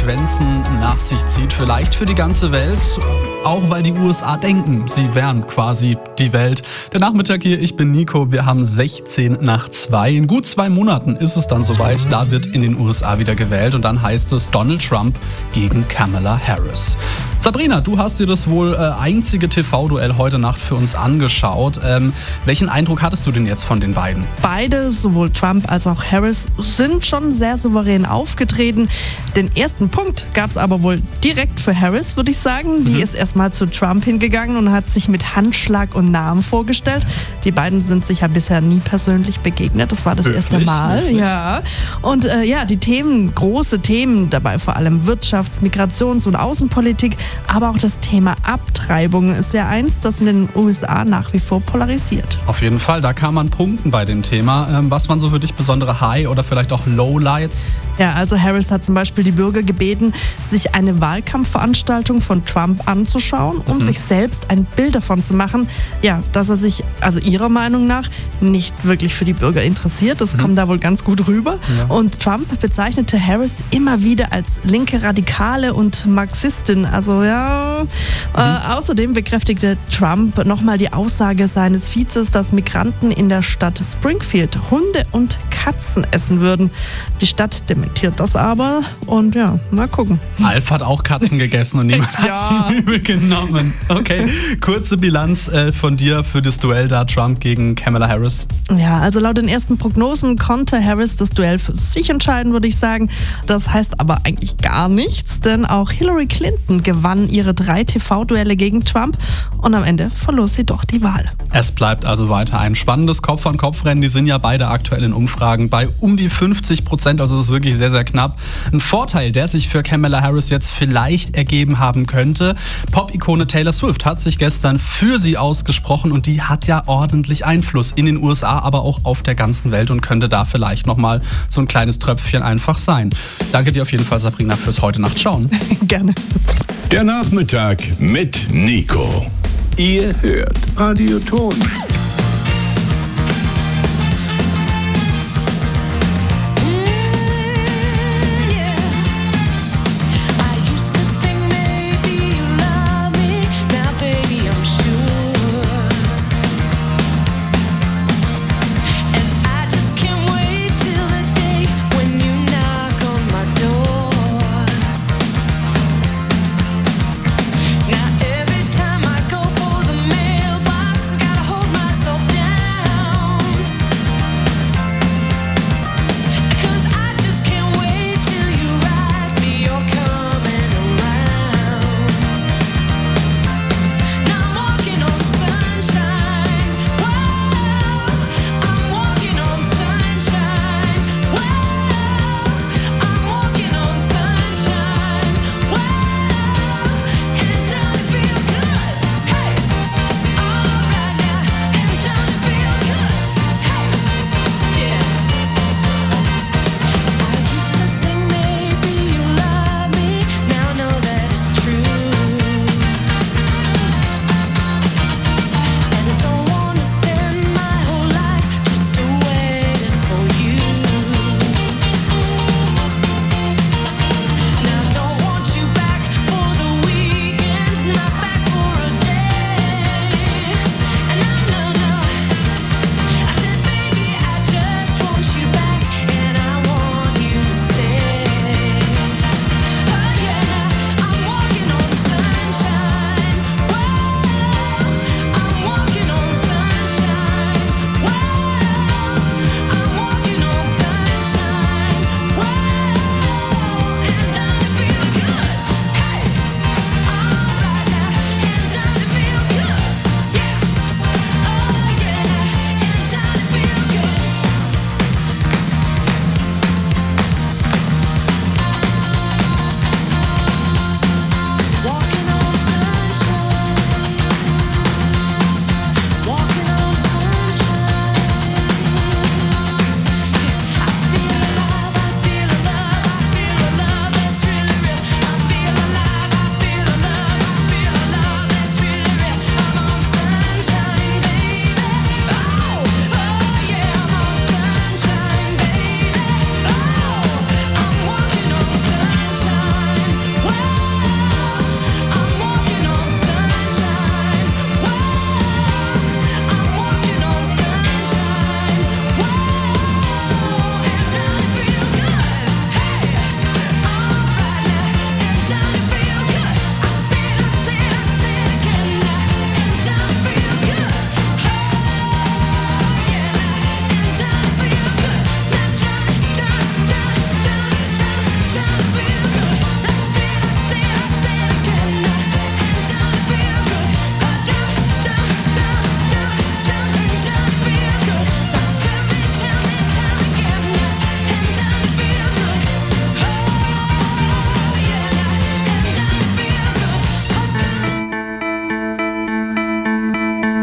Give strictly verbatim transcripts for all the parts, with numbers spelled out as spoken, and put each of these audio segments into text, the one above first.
Konsequenzen nach sich zieht, vielleicht für die ganze Welt, auch weil die U S A denken, sie wären quasi die Welt. Der Nachmittag hier, ich bin Nico, wir haben sechzehn nach zwei. In gut zwei Monaten ist es dann soweit, da wird in den U S A wieder gewählt und dann heißt es Donald Trump gegen Kamala Harris. Sabrina, du hast dir das wohl äh, einzige T V-Duell heute Nacht für uns angeschaut. Ähm, welchen Eindruck hattest du denn jetzt von den beiden? Beide, sowohl Trump als auch Harris, sind schon sehr souverän aufgetreten. Den ersten Punkt gab es aber wohl direkt für Harris, würde ich sagen. Die mhm. ist erstmal zu Trump hingegangen und hat sich mit Handschlag und Namen vorgestellt. Die beiden sind sich ja bisher nie persönlich begegnet. Das war das Wirklich? erste Mal. Wirklich? Ja. Und äh, ja, die Themen, große Themen dabei, vor allem Wirtschafts-, Migrations- und Außenpolitik, aber auch das Thema Abtreibung ist ja eins, das in den U S A nach wie vor polarisiert. Auf jeden Fall, da kann man punkten bei dem Thema. Ähm, was waren so für dich besondere High- oder vielleicht auch Lowlights? Ja, also Harris hat zum Beispiel die Bürger gebeten, sich eine Wahlkampfveranstaltung von Trump anzuschauen, um mhm. sich selbst ein Bild davon zu machen, ja, dass er sich, also ihrer Meinung nach, nicht wirklich für die Bürger interessiert. Das mhm. kommt da wohl ganz gut rüber. Ja. Und Trump bezeichnete Harris immer wieder als linke Radikale und Marxistin. Also ja, mhm. äh, außerdem bekräftigte Trump nochmal die Aussage seines Vizes, dass Migranten in der Stadt Springfield Hunde und Katzen essen würden. Die Stadt dementiert das aber und ja, mal gucken. Alf hat auch Katzen gegessen und niemand ja. hat sie übel genommen. Okay, kurze Bilanz äh, von dir für das Duell da Trump gegen Kamala Harris. Ja, also laut den ersten Prognosen konnte Harris das Duell für sich entscheiden, würde ich sagen. Das heißt aber eigentlich gar nichts, denn auch Hillary Clinton gewann ihre drei T V-Duelle gegen Trump und am Ende verlor sie doch die Wahl. Es bleibt also weiter ein spannendes Kopf-an-Kopf-Rennen. Die sind ja beide aktuell in Umfragen bei um die fünfzig Prozent, also das ist wirklich sehr, sehr knapp. Ein Vorteil, der sich für Kamala Harris jetzt vielleicht ergeben haben könnte. Pop-Ikone Taylor Swift hat sich gestern für sie ausgesprochen und die hat ja ordentlich Einfluss in den U S A, aber auch auf der ganzen Welt und könnte da vielleicht nochmal so ein kleines Tröpfchen einfach sein. Danke dir auf jeden Fall, Sabrina, fürs heute Nacht schauen. Gerne. Der Nachmittag mit Nico. Ihr hört Radio Ton. Now every time I go for the mailbox, gotta hold my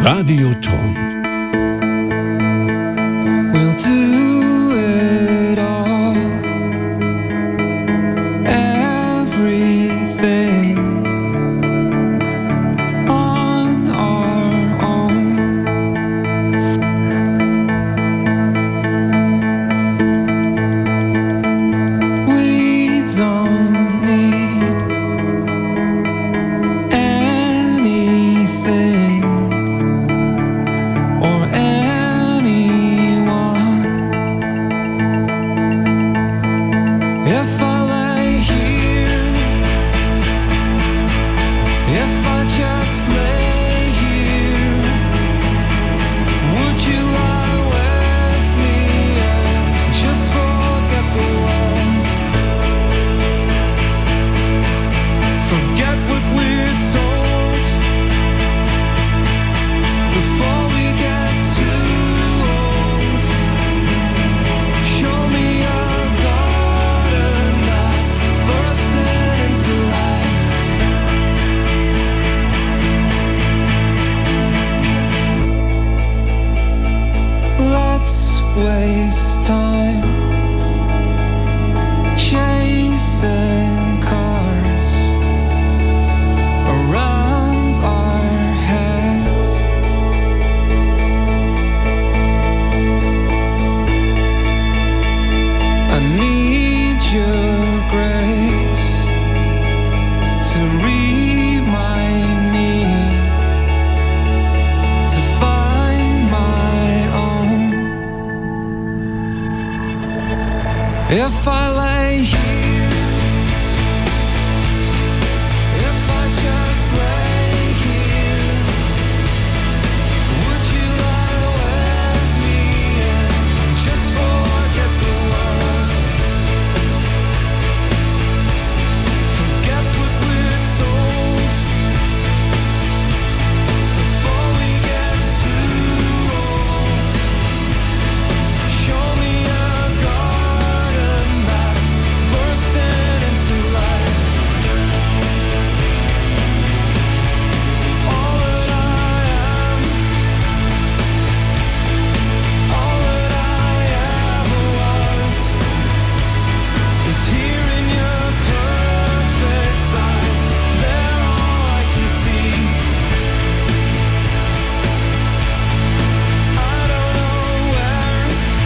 Radioton. We'll do it all. Everything on our own. We don't need anything or anyone. If I lay here, if I just lay here, would you lie with me and just forget the world? Forget what we're told before we get too old. Show me a garden that's bursting into life. Let's waste time chasing cars around our heads. I need your grace to remind me to find my own. If I lay here, if I just lay here, would you lie with me and just forget the world? Forget what we're told before we get too old. Show me a garden that's bursting into life. All that I am, all that I ever was, is here in your perfect eyes. They're all I can see. I don't know where,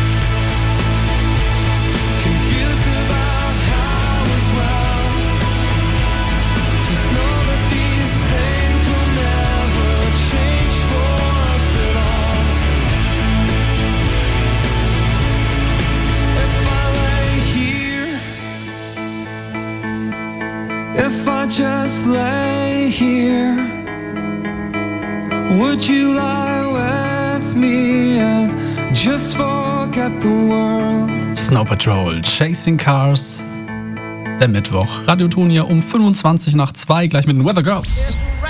confused about how as well. Just know that these things will never change for us at all. If I lay here, if I just lay here, would you lie with me and just forget the world? Snow Patrol, Chasing Cars. Der Mittwoch. Radioton hier um fünfundzwanzig nach zwei, gleich mit den Weather Girls.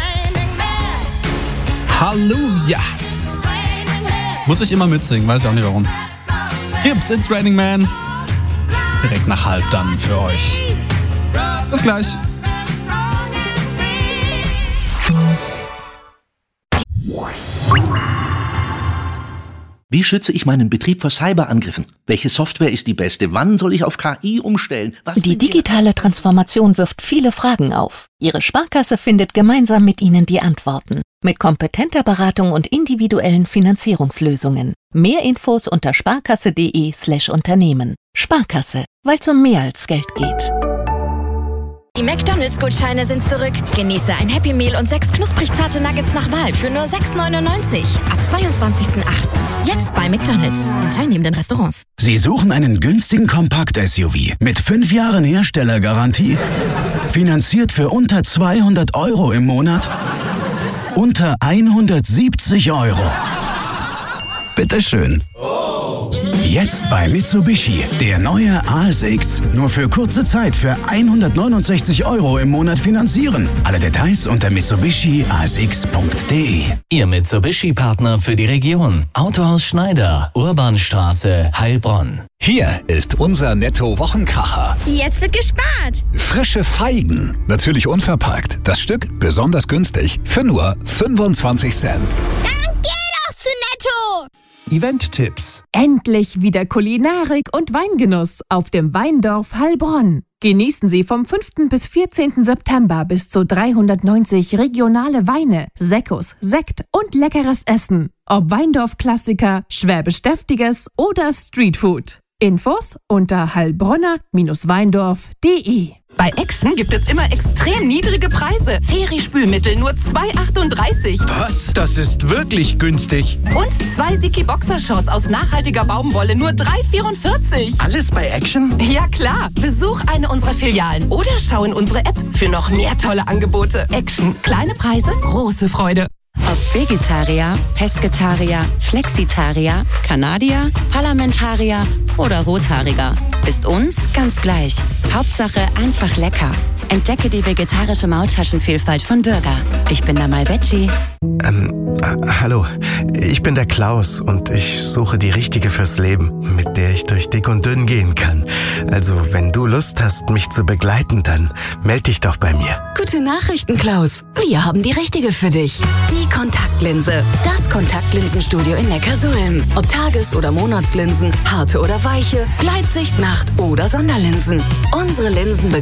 Halleluja! Muss ich immer mitsingen, weiß ich auch nicht warum. Gibt's It's Raining Man. Direkt nach halb dann für euch. Bis gleich. Wie schütze ich meinen Betrieb vor Cyberangriffen? Welche Software ist die beste? Wann soll ich auf K I umstellen? Was Die sind die- digitale Transformation wirft viele Fragen auf. Ihre Sparkasse findet gemeinsam mit Ihnen die Antworten. Mit kompetenter Beratung und individuellen Finanzierungslösungen. Mehr Infos unter sparkasse.de slash Unternehmen. Sparkasse, weil es um mehr als Geld geht. Die McDonalds-Gutscheine sind zurück. Genieße ein Happy Meal und sechs knusprig zarte Nuggets nach Wahl für nur sechs neunundneunzig. Ab zweiundzwanzigsten achten Jetzt bei McDonalds in teilnehmenden Restaurants. Sie suchen einen günstigen Kompakt-S U V mit fünf Jahren Herstellergarantie? Finanziert für unter zweihundert Euro im Monat? Unter hundertsiebzig Euro. Bitteschön. Jetzt bei Mitsubishi. Der neue A S X. Nur für kurze Zeit für hundertneunundsechzig Euro im Monat finanzieren. Alle Details unter mitsubishi a s x punkt d e. Ihr Mitsubishi-Partner für die Region. Autohaus Schneider, Urbanstraße, Heilbronn. Hier ist unser Netto-Wochenkracher. Jetzt wird gespart. Frische Feigen. Natürlich unverpackt. Das Stück besonders günstig. Für nur fünfundzwanzig Cent. Dann geh doch zu Netto. Event-Tipps. Endlich wieder Kulinarik und Weingenuss auf dem Weindorf Heilbronn. Genießen Sie vom fünften bis vierzehnten September bis zu dreihundertneunzig regionale Weine, Sekkos, Sekt und leckeres Essen. Ob Weindorf-Klassiker, Schwäbisch-Deftiges oder Streetfood. Infos unter heilbronner Weindorf punkt de. Bei Action gibt es immer extrem niedrige Preise. Feri-Spülmittel nur zwei achtunddreißig. Was? Das ist wirklich günstig. Und zwei Siki Boxershorts aus nachhaltiger Baumwolle nur drei vierundvierzig. Alles bei Action? Ja klar. Besuch eine unserer Filialen oder schau in unsere App für noch mehr tolle Angebote. Action. Kleine Preise, große Freude. Ob Vegetarier, Pesketarier, Flexitarier, Kanadier, Parlamentarier oder Rothaariger, ist uns ganz gleich. Hauptsache einfach lecker. Entdecke die vegetarische Maultaschenvielfalt von Bürger. Ich bin der Malveggie. Ähm, äh, hallo, ich bin der Klaus und ich suche die Richtige fürs Leben, mit der ich durch dick und dünn gehen kann. Also, wenn du Lust hast, mich zu begleiten, dann melde dich doch bei mir. Gute Nachrichten, Klaus. Wir haben die Richtige für dich. Die Kontaktlinse. Das Kontaktlinsenstudio in Neckarsulm. Ob Tages- oder Monatslinsen, harte oder weiche, Gleitsicht, Nacht- oder Sonderlinsen. Unsere Linsen